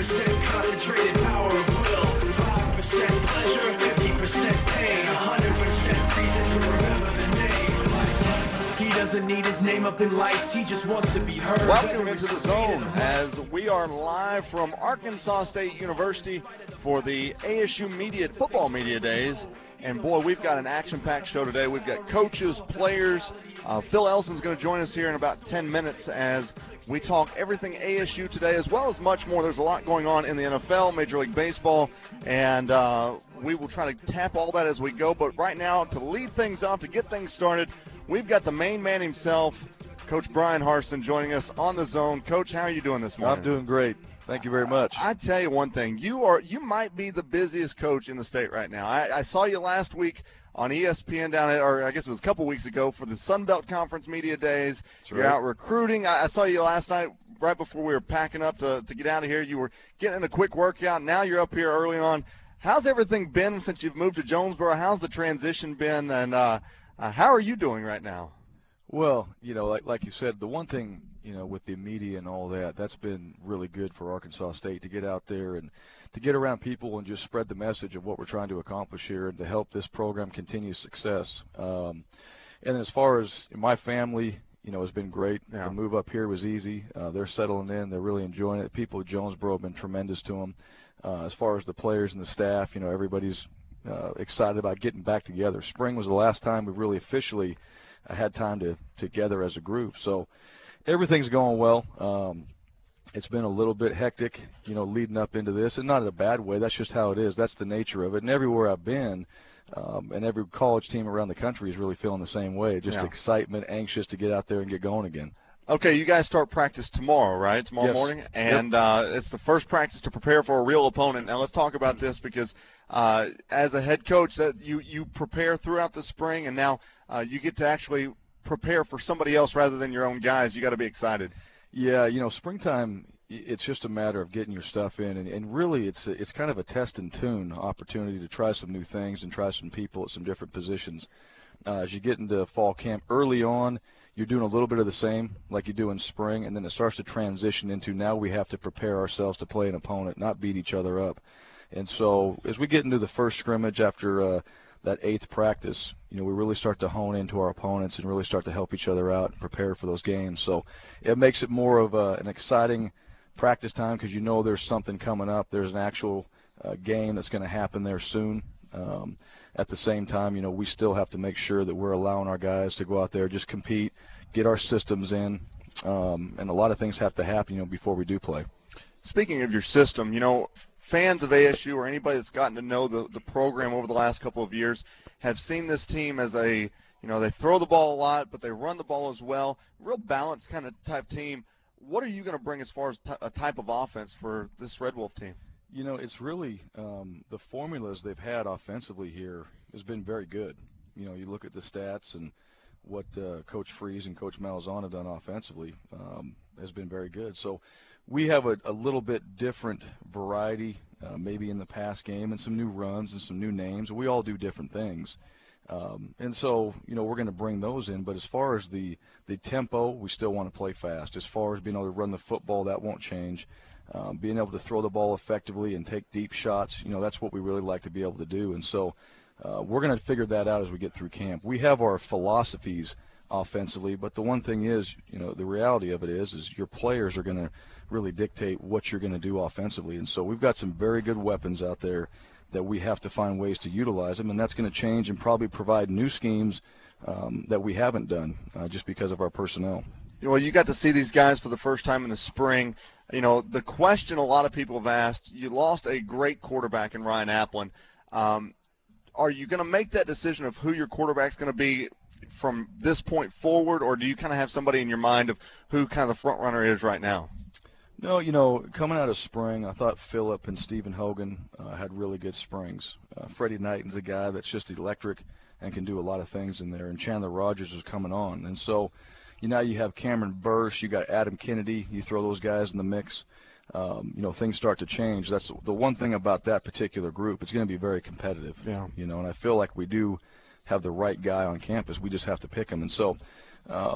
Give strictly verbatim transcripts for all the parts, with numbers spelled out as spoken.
percent concentrated power of will, five percent pleasure, fifty percent pain, one hundred percent reason to remember the name. Like, he doesn't need his name up in lights, he just wants to be heard. Welcome into the zone as we are live from Arkansas State University for the A S U Media Football Media Days. And boy, we've got an action-packed show today. We've got coaches, players. Uh, Phil Elson's going to join us here in about ten minutes as we talk everything A S U today, as well as much more. There's a lot going on in the N F L, Major League Baseball, and uh, we will try to tap all that as we go. But right now, to lead things off, to get things started, we've got the main man himself, Coach Bryan Harsin, joining us on the zone. Coach, how are you doing this morning? I'm doing great. Thank you very much. I, I tell you one thing, you are you might be the busiest coach in the state right now. I, I saw you last week on E S P N down at, or I guess it was a couple weeks ago for the Sun Belt Conference Media Days. That's You're right. out recruiting. I, I saw you last night right before we were packing up to, to get out of here. You were getting a quick workout. Now you're up here early on. How's everything been since you've moved to Jonesboro? How's the transition been, and uh, uh, how are you doing right now? Well, you know, like like you said, the one thing, you know, with the media and all that, that's been really good for Arkansas State to get out there and to get around people and just spread the message of what we're trying to accomplish here and to help this program continue success. Um, and then as far as my family, you know, has been great. Yeah. The move up here was easy. Uh, they're settling in. They're really enjoying it. The people at Jonesboro have been tremendous to them. Uh, as far as the players and the staff, you know, everybody's uh, excited about getting back together. Spring was the last time we really officially uh, had time to together as a group. So everything's going well. Um, it's been a little bit hectic, you know, leading up into this, and not in a bad way. That's just how it is. That's the nature of it. And everywhere I've been, um, and every college team around the country is really feeling the same way. Just Yeah. excitement, anxious to get out there and get going again. Okay, you guys start practice tomorrow, right? Tomorrow Yes. morning? And uh, it's the first practice to prepare for a real opponent. Now let's talk about this because uh, as a head coach, that you, you prepare throughout the spring, and now uh, you get to actually prepare for somebody else rather than your own guys. You got to be excited. Yeah, you know, springtime, it's just a matter of getting your stuff in, and, and really it's it's kind of a test and tune opportunity to try some new things and try some people at some different positions. Uh, as you get into fall camp early on, you're doing a little bit of the same like you do in spring, and then it starts to transition into now we have to prepare ourselves to play an opponent, not beat each other up. And so as we get into the first scrimmage after uh, that eighth practice, you know, we really start to hone into our opponents and really start to help each other out and prepare for those games. So it makes it more of a, an exciting practice time because you know there's something coming up. There's an actual uh, game that's going to happen there soon. Um, at the same time, you know, we still have to make sure that we're allowing our guys to go out there, just compete, get our systems in, um, and a lot of things have to happen, you know, before we do play. Speaking of your system, you know, fans of A S U or anybody that's gotten to know the, the program over the last couple of years have seen this team as a, you know, they throw the ball a lot, but they run the ball as well. Real balanced kind of type team. What are you going to bring as far as t- a type of offense for this Red Wolf team? You know, it's really um, the formulas they've had offensively here has been very good. You know, you look at the stats and what uh, Coach Freeze and Coach Malzahn have done offensively um, has been very good. So we have a, a little bit different variety uh, maybe in the pass game and some new runs and some new names. We all do different things. Um, and so, you know, we're going to bring those in. But as far as the, the tempo, we still want to play fast. As far as being able to run the football, that won't change. Um, being able to throw the ball effectively and take deep shots, you know, that's what we really like to be able to do. And so uh, we're going to figure that out as we get through camp. We have our philosophies offensively, but the one thing is, you know, the reality of it is, is your players are going to really dictate what you're going to do offensively. And so we've got some very good weapons out there that we have to find ways to utilize them, and that's going to change and probably provide new schemes um, that we haven't done uh, just because of our personnel. Well, you got to see these guys for the first time in the spring. You know, the question a lot of people have asked, you lost a great quarterback in Ryan Applin. Um, are you going to make that decision of who your quarterback's going to be from this point forward, or do you kind of have somebody in your mind of who kind of the front runner is right now? No, you know, coming out of spring, I thought Phillip and Stephen Hogan uh, had really good springs. Uh, Freddie Knighton's a guy that's just electric and can do a lot of things in there, and Chandler Rogers was coming on. And so, you know, you have Cameron Burse, you got Adam Kennedy, you throw those guys in the mix, um, you know, things start to change. That's the one thing about that particular group. It's going to be very competitive. Yeah. You know, and I feel like we do have the right guy on campus. We just have to pick him. And so, um,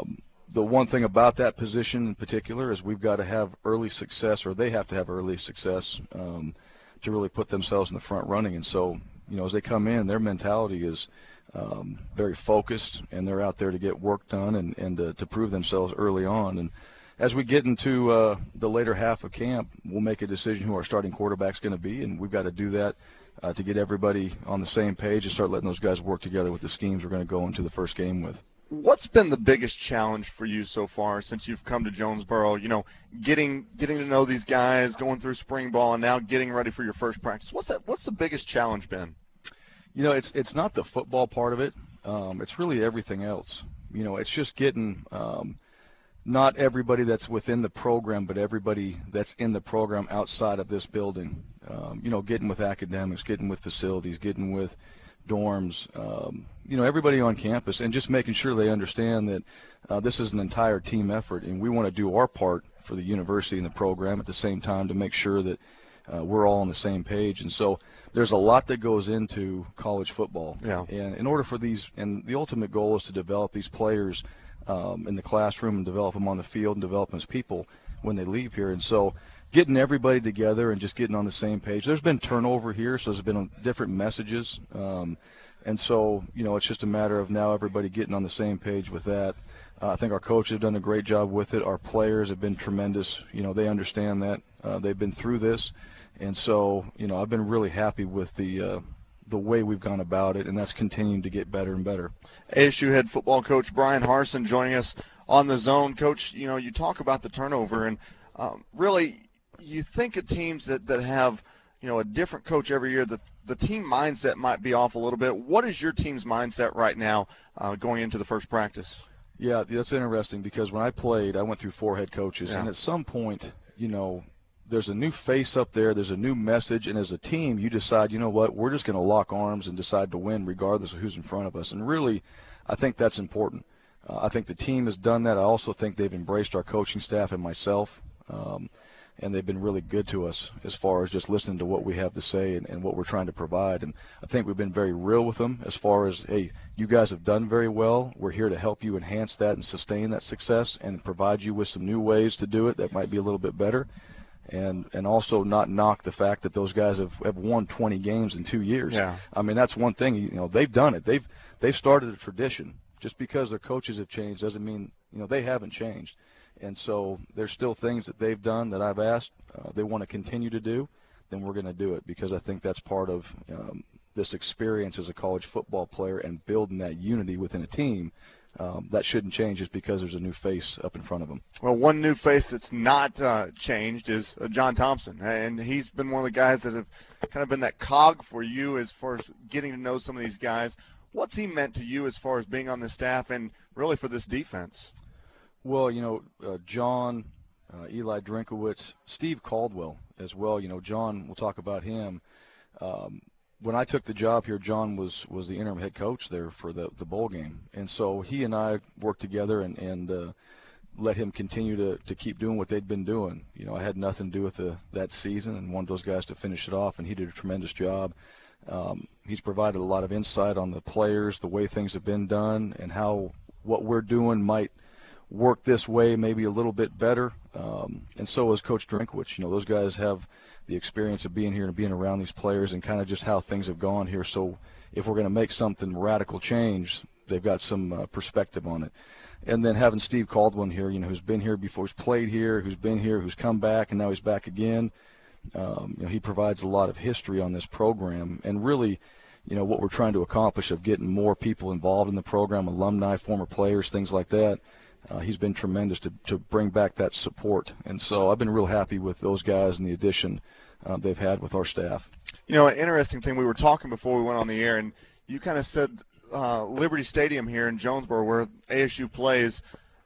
the one thing about that position in particular is we've got to have early success, or they have to have early success um, to really put themselves in the front running. And so, you know, as they come in, their mentality is um, very focused, and they're out there to get work done and, and to, to prove themselves early on. And as we get into uh, the later half of camp, we'll make a decision who our starting quarterback's going to be, and we've got to do that uh, to get everybody on the same page and start letting those guys work together with the schemes we're going to go into the first game with. What's been the biggest challenge for you so far since you've come to Jonesboro? You know, getting getting to know these guys, going through spring ball, and now getting ready for your first practice. What's that? What's the biggest challenge been? You know, it's it's not the football part of it. Um, it's really everything else. You know, it's just getting um, not everybody that's within the program, but everybody that's in the program outside of this building. Um, you know, getting with academics, getting with facilities, getting with dorms, um, you know, everybody on campus, and just making sure they understand that uh, this is an entire team effort, and we want to do our part for the university and the program at the same time to make sure that uh, we're all on the same page. And so there's a lot that goes into college football. Yeah. And in order for these, and the ultimate goal is to develop these players um, in the classroom and develop them on the field and develop them as people when they leave here. And so getting everybody together and just getting on the same page. There's been turnover here, so there's been different messages. Um, and so, you know, it's just a matter of now everybody getting on the same page with that. Uh, I think our coaches have done a great job with it. Our players have been tremendous. You know, they understand that. Uh, they've been through this. And so, you know, I've been really happy with the uh, the way we've gone about it, and that's continuing to get better and better. A S U head football coach Bryan Harsin joining us on the Zone. Coach, you know, you talk about the turnover, and um, really – you think of teams that, that have, you know, a different coach every year, that the team mindset might be off a little bit. What is your team's mindset right now uh, going into the first practice? Yeah, that's interesting because when I played, I went through four head coaches, yeah. and at some point, you know, there's a new face up there, there's a new message, and as a team, you decide, you know what, we're just going to lock arms and decide to win regardless of who's in front of us. And really, I think that's important. Uh, I think the team has done that. I also think they've embraced our coaching staff and myself. Um, and they've been really good to us as far as just listening to what we have to say and, and what we're trying to provide. And I think we've been very real with them as far as, hey, you guys have done very well. We're here to help you enhance that and sustain that success and provide you with some new ways to do it that might be a little bit better. And and also not knock the fact that those guys have, have won twenty games in two years. Yeah. I mean, that's one thing. You know, they've done it. They've they've started a tradition. Just because their coaches have changed doesn't mean, you know, they haven't changed. And so there's still things that they've done that I've asked uh, they want to continue to do, then we're going to do it because I think that's part of um, this experience as a college football player and building that unity within a team. Um, that shouldn't change just because there's a new face up in front of them. Well, one new face that's not uh, changed is uh, John Thompson, and he's been one of the guys that have kind of been that cog for you as far as getting to know some of these guys. What's he meant to you as far as being on the staff and really for this defense? Well, you know, uh, John, uh, Eli Drinkowitz, Steve Caldwell as well. You know, John, we'll talk about him. Um, when I took the job here, John was, was the interim head coach there for the, the bowl game. And so he and I worked together and, and uh, let him continue to, to keep doing what they'd been doing. You know, I had nothing to do with the, that season and wanted those guys to finish it off, and he did a tremendous job. Um, he's provided a lot of insight on the players, the way things have been done, and how what we're doing might work this way maybe a little bit better. Um, and so is Coach Drinkowitz. You know, those guys have the experience of being here and being around these players and kind of just how things have gone here. So if we're going to make something radical change, they've got some uh, perspective on it. And then having Steve Caldwell here, you know, who's been here before, who's played here, who's been here, who's come back, and now he's back again. Um, you know, he provides a lot of history on this program. And really, you know, what we're trying to accomplish of getting more people involved in the program, alumni, former players, things like that, Uh, he's been tremendous to, to bring back that support. And so I've been real happy with those guys and the addition uh, they've had with our staff. You know, an interesting thing, we were talking before we went on the air, and you kind of said uh, Liberty Stadium here in Jonesboro where A S U plays,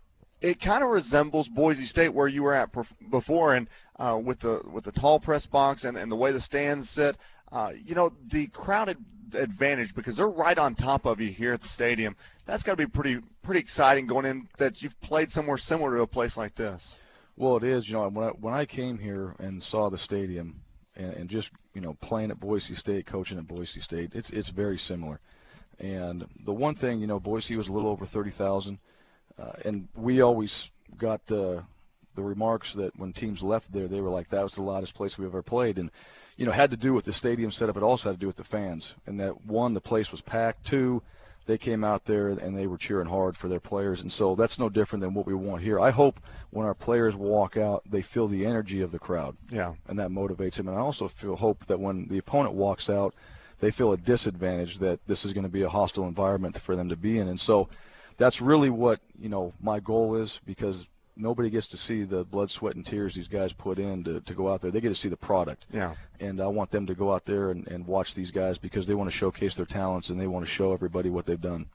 it kind of resembles Boise State where you were at before, and uh, with the with the tall press box and, and the way the stands sit. Uh, you know, the crowded advantage because they're right on top of you here at the stadium. That's got to be pretty pretty exciting going in that you've played somewhere similar to a place like this. Well, it is. You know, when I, when I came here and saw the stadium and, and just, you know, playing at Boise State, coaching at Boise State, it's it's very similar. And the one thing, you know, Boise was a little over thirty thousand. uh, and we always got uh, the remarks that when teams left there, they were like, that was the loudest place we've ever played. And, you know, had to do with the stadium setup. It also had to do with the fans. And that, one, the place was packed. Two, they came out there and they were cheering hard for their players. And so that's no different than what we want here. I hope when our players walk out, they feel the energy of the crowd. Yeah. And that motivates them. And I also feel hope that when the opponent walks out, they feel a disadvantage, that this is going to be a hostile environment for them to be in. And so that's really what, you know, my goal is, because nobody gets to see the blood, sweat, and tears these guys put in to, to go out there. They get to see the product. Yeah. And I want them to go out there and, and watch these guys, because they want to showcase their talents and they want to show everybody what they've done.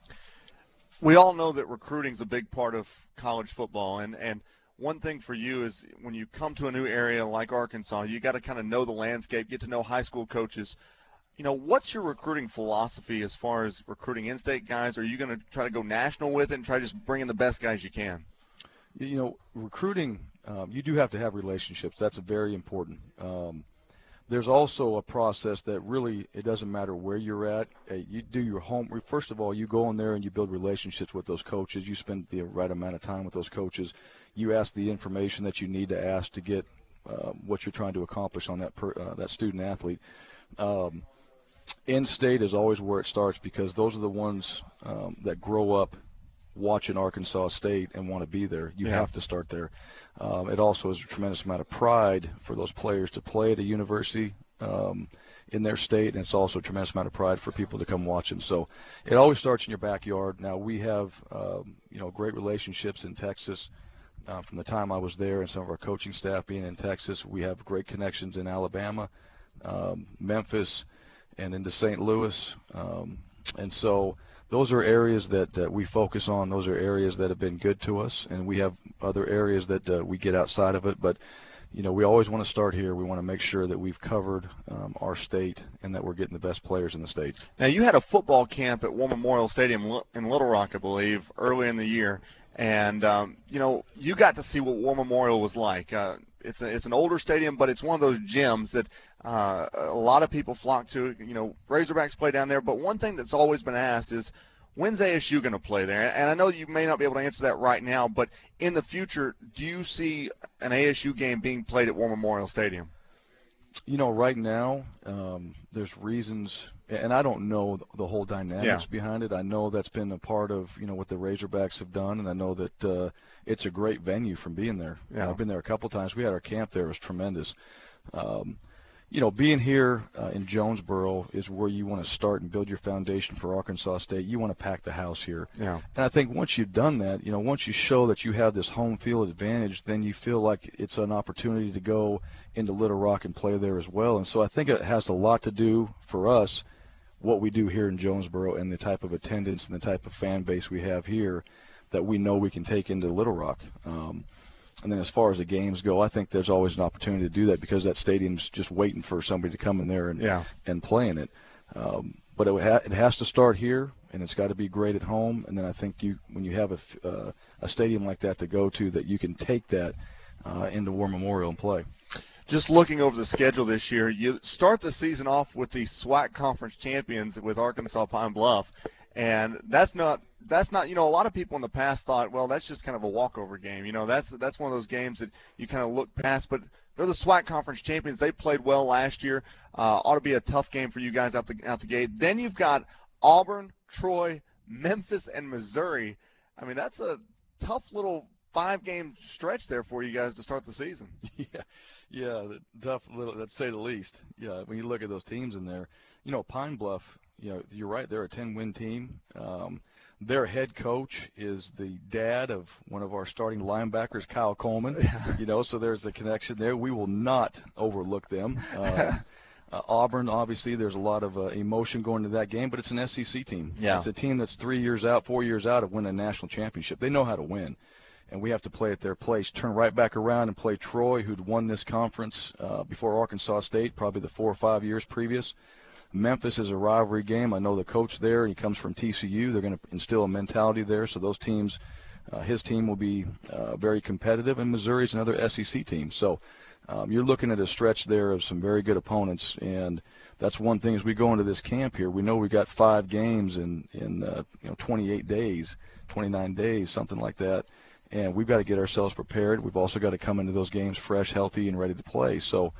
We all know that recruiting is a big part of college football, and, and one thing for you is when you come to a new area like Arkansas, you got to kind of know the landscape, get to know high school coaches. You know, what's your recruiting philosophy as far as recruiting in-state guys? Are you going to try to go national with it and try to just bring in the best guys you can? You know, recruiting, um, you do have to have relationships. That's very important. Um, there's also a process that really, it doesn't matter where you're at. Uh, you do your home. First of all, you go in there and you build relationships with those coaches. You spend the right amount of time with those coaches. You ask the information that you need to ask to get uh, what you're trying to accomplish on that per, uh, that student athlete. Um, In-state is always where it starts, because those are the ones um, that grow up watching Arkansas State and want to be there. You yeah. have to start there. Um, it also is a tremendous amount of pride for those players to play at a university um, in their state, and it's also a tremendous amount of pride for people to come watch them. So it always starts in your backyard. Now, we have um, you know, great relationships in Texas. Uh, from the time I was there and some of our coaching staff being in Texas, we have great connections in Alabama, um, Memphis, and into Saint Louis. Um, and so those are areas that, that we focus on. Those are areas that have been good to us, and we have other areas that uh, we get outside of it. But, you know, we always want to start here. We want to make sure that we've covered um, our state and that we're getting the best players in the state. Now, you had a football camp at War Memorial Stadium in Little Rock, I believe, early in the year. And, um, you know, you got to see what War Memorial was like. Uh, it's, a, it's an older stadium, but it's one of those gyms that uh, a lot of people flock to. You know, Razorbacks play down there. But one thing that's always been asked is, when's A S U going to play there? And I know you may not be able to answer that right now, but in the future, do you see an A S U game being played at War Memorial Stadium? You know, right now, um, there's reasons, and I don't know the whole dynamics yeah. behind it. I know that's been a part of, you know, what the Razorbacks have done, and I know that uh, it's a great venue from being there. Yeah. I've been there a couple times. We had our camp there. It was tremendous. Um, you know, being here uh, in Jonesboro is where you want to start and build your foundation for Arkansas State. You want to pack the house here. Yeah. And I think once you've done that, you know, once you show that you have this home field advantage, then you feel like it's an opportunity to go into Little Rock and play there as well. And so I think it has a lot to do for us, what we do here in Jonesboro and the type of attendance and the type of fan base we have here that we know we can take into Little Rock. Um, And then as far as the games go, I think there's always an opportunity to do that, because that stadium's just waiting for somebody to come in there and yeah. and play in it. Um, but it, ha- it has to start here, and it's got to be great at home. And then I think you, when you have a, f- uh, a stadium like that to go to, that you can take that uh, into War Memorial and play. Just looking over the schedule this year, you start the season off with the SWAC Conference champions with Arkansas Pine Bluff. And that's not that's not you know a lot of people in the past thought, well, that's just kind of a walkover game. You know, that's that's one of those games that you kind of look past. But they're the SWAC Conference champions. They played well last year. Uh, ought to be a tough game for you guys out the out the gate. Then you've got Auburn, Troy, Memphis, and Missouri. I mean, that's a tough little five-game stretch there for you guys to start the season. Yeah, yeah, tough little, let's say the least. Yeah, when you look at those teams in there, you know, Pine Bluff. You know, you're right. They're a ten-win team. Um, their head coach is the dad of one of our starting linebackers, Kyle Coleman. You know, so there's a connection there. We will not overlook them. Uh, uh, Auburn, obviously, there's a lot of uh, emotion going into that game, but it's an S E C team. Yeah. It's a team that's three years out, four years out of winning a national championship. They know how to win, and we have to play at their place. Turn right back around and play Troy, who'd won this conference uh, before Arkansas State, probably the four or five years previous. Memphis is a rivalry game. I know the coach there. He comes from T C U. They're going to instill a mentality there. So those teams, uh, his team will be uh, very competitive. And Missouri is another S E C team. So um, you're looking at a stretch there of some very good opponents. And that's one thing as we go into this camp here. We know we got five games in, in uh, you know, twenty-eight days twenty-nine days, something like that. And we've got to get ourselves prepared. We've also got to come into those games fresh, healthy, and ready to play. So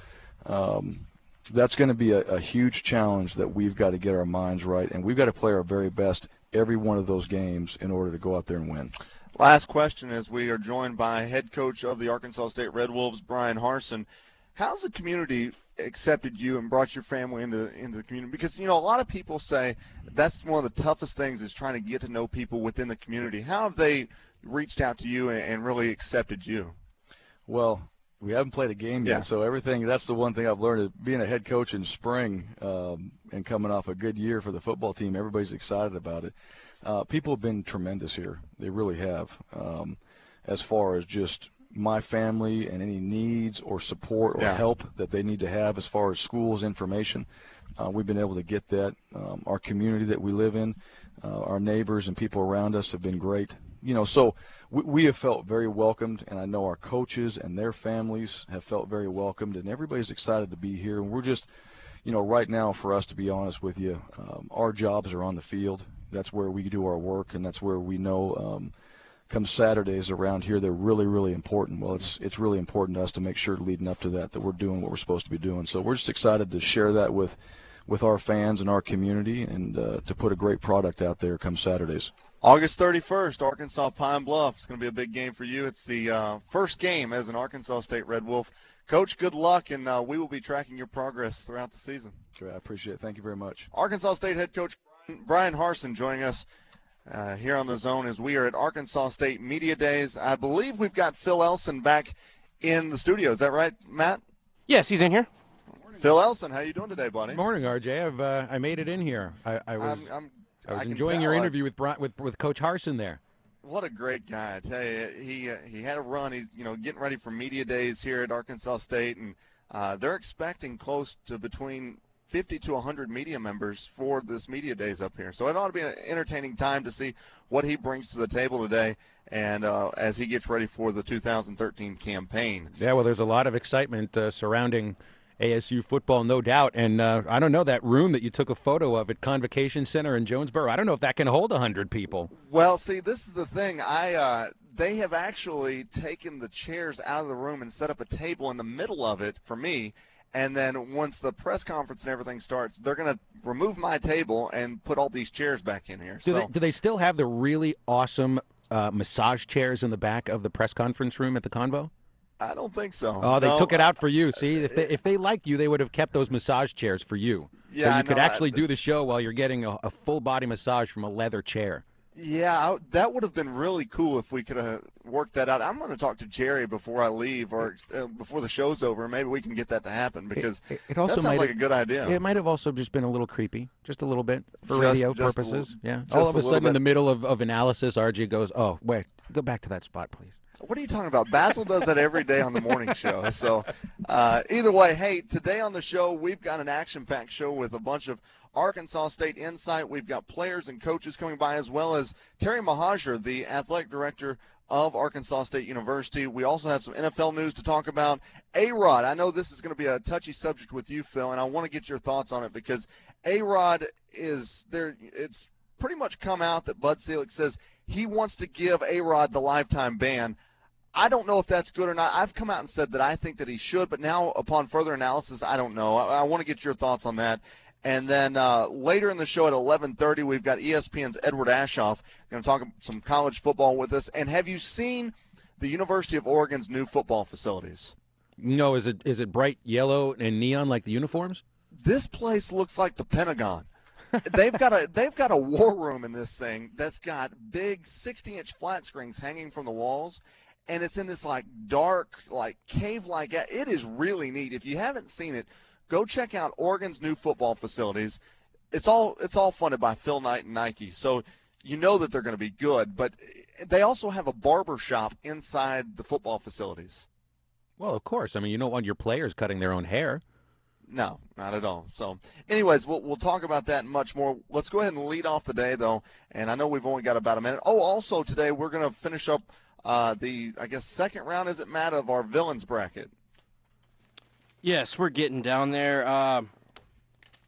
um, that's going to be a, a huge challenge that we've got to get our minds right, and we've got to play our very best every one of those games in order to go out there and win. Last question, as we are joined by head coach of the Arkansas State Red Wolves, Bryan Harsin. How's the community accepted you and brought your family into into the community? Because, you know, a lot of people say that's one of the toughest things is trying to get to know people within the community. How have they reached out to you and, and really accepted you? Well, we haven't played a game yet, Yeah. so everything, that's the one thing I've learned is being a head coach in spring um, and coming off a good year for the football team, everybody's excited about it. Uh, people have been tremendous here. They really have. Um, as far as just my family and any needs or support or Yeah. help that they need to have as far as schools information, uh, we've been able to get that. Um, our community that we live in, uh, our neighbors and people around us have been great. You know, so we, we have felt very welcomed, and I know our coaches and their families have felt very welcomed, and everybody's excited to be here. And we're just, you know, right now, for us, to be honest with you, um, our jobs are on the field. That's where we do our work, and that's where we know um, come Saturdays around here, they're really, really important. Well, it's it's really important to us to make sure leading up to that that we're doing what we're supposed to be doing. So we're just excited to share that with with our fans and our community, and uh, to put a great product out there come Saturdays. August thirty-first, Arkansas Pine Bluff. It's going to be a big game for you. It's the uh, first game as an Arkansas State Red Wolf. Coach, good luck, and uh, we will be tracking your progress throughout the season. Great, I appreciate it. Thank you very much. Arkansas State head coach Bryan Harsin joining us uh, here on the Zone as we are at Arkansas State Media Days. I believe we've got Phil Elson back in the studio. Is that right, Matt? Yes, he's in here. Phil Elson, how you doing today, buddy? Good morning, R J. I've uh, I made it in here. I, I was I'm, I'm, I was can enjoying your tell. interview with Bri- with with Coach Harsin there. What a great guy! I tell you, he uh, he had a run. He's you know getting ready for media days here at Arkansas State, and uh, they're expecting close to between fifty to one hundred media members for this media days up here. So it ought to be an entertaining time to see what he brings to the table today, and uh, as he gets ready for the two thousand thirteen campaign. Yeah, well, there's a lot of excitement uh, surrounding A S U football, no doubt. And uh, I don't know, that room that you took a photo of at Convocation Center in Jonesboro, I don't know if that can hold one hundred people. Well, see, this is the thing. I uh, they have actually taken the chairs out of the room and set up a table in the middle of it for me. And then once the press conference and everything starts, they're going to remove my table and put all these chairs back in here. Do, so, they, do they still have the really awesome uh, massage chairs in the back of the press conference room at the Convo? I don't think so. Oh, they No, took it out for you. See, if they, if they liked you, they would have kept those massage chairs for you. Yeah, so I you could know. actually I- do the show while you're getting a, a full-body massage from a leather chair. Yeah, I, that would have been really cool if we could have worked that out. I'm going to talk to Jerry before I leave or uh, before the show's over. Maybe we can get that to happen because It- it also that sounds might like have- a good idea. It might have also just been a little creepy, just a little bit, for Just- radio just a purposes. little- yeah. just All a of a little sudden, in bit. the middle of, of analysis, R J goes, "Oh, wait, go back to that spot, please." What are you talking about? Basil does that every day on the morning show. So uh, either way, hey, today on the show, we've got an action-packed show with a bunch of Arkansas State insight. We've got players and coaches coming by, as well as Terry Mahajer, the athletic director of Arkansas State University. We also have some N F L news to talk about. A-Rod, I know this is going to be a touchy subject with you, Phil, and I want to get your thoughts on it because A-Rod is there. It's pretty much come out that Bud Selig says he wants to give A-Rod the lifetime ban. I don't know if that's good or not. I've come out and said that I think that he should, but now upon further analysis, I don't know. I, I want to get your thoughts on that. And then uh, later in the show at eleven thirty, we've got E S P N's Edward Ashoff going to talk some college football with us. And have you seen the University of Oregon's new football facilities? No, is it is it bright yellow and neon like the uniforms? This place looks like the Pentagon. they've got a they've got a war room in this thing that's got big sixty-inch flat screens hanging from the walls, and it's in this like dark, like cave-like. It is really neat. If you haven't seen it, go check out Oregon's new football facilities. It's all it's all funded by Phil Knight and Nike, so you know that they're going to be good. But they also have a barber shop inside the football facilities. Well, of course. I mean, you don't want your players cutting their own hair. No, not at all. So, anyways, we'll we'll talk about that and much more. Let's go ahead and lead off the day, though. And I know we've only got about a minute. Oh, also today we're going to finish up uh, the, I guess, second round, is it, Matt, of our villains bracket. Yes, we're getting down there. Uh,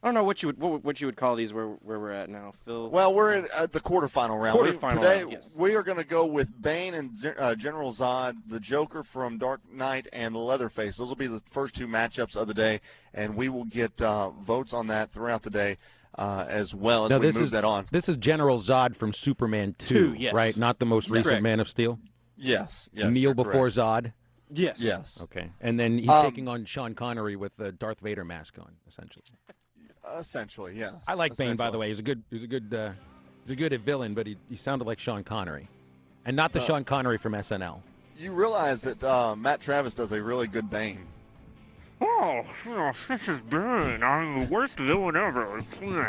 I don't know what you would what, what you would call these where where we're at now, Phil. Well, we're in uh, the quarterfinal round. Quarterfinal we, today, round, yes. we are going to go with Bane and uh, General Zod, the Joker from Dark Knight, and Leatherface. Those will be the first two matchups of the day, and we will get uh, votes on that throughout the day uh, as well as now, we this move is, that on. This is General Zod from Superman two, Two, yes. right? Not the most recent Correct. Man of Steel? Yes. yes Kneel you're before correct. Zod? Yes. Yes. Okay. And then he's Um, taking on Sean Connery with the Darth Vader mask on, essentially. Essentially, yes. I like Bane, by Essentially. the way. He's a good, he's a good, uh, he's a good villain, but he, he sounded like Sean Connery, and not the Uh, Sean Connery from S N L. You realize that uh, Matt Travis does a really good Bane. Oh, this is Bane. I'm the worst villain ever.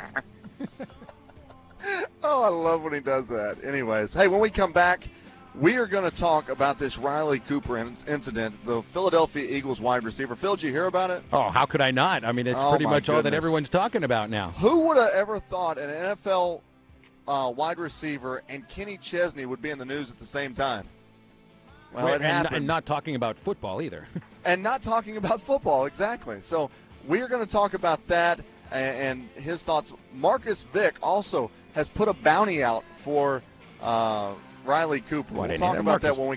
Oh, I love when he does that. Anyways, hey, when we come back, we are going to talk about this Riley Cooper in- incident, the Philadelphia Eagles wide receiver. Phil, did you hear about it? Oh, how could I not? I mean, it's Oh, pretty my much all that goodness. everyone's talking about now. Who would have ever thought an N F L uh, wide receiver and Kenny Chesney would be in the news at the same time? Well, Wait, it and, happened. and not talking about football either. and not talking about football, exactly. So we're going to talk about that and, and his thoughts. Marcus Vick also has put a bounty out for uh, Riley Cooper. What, We'll and- talk and about Marcus- that when we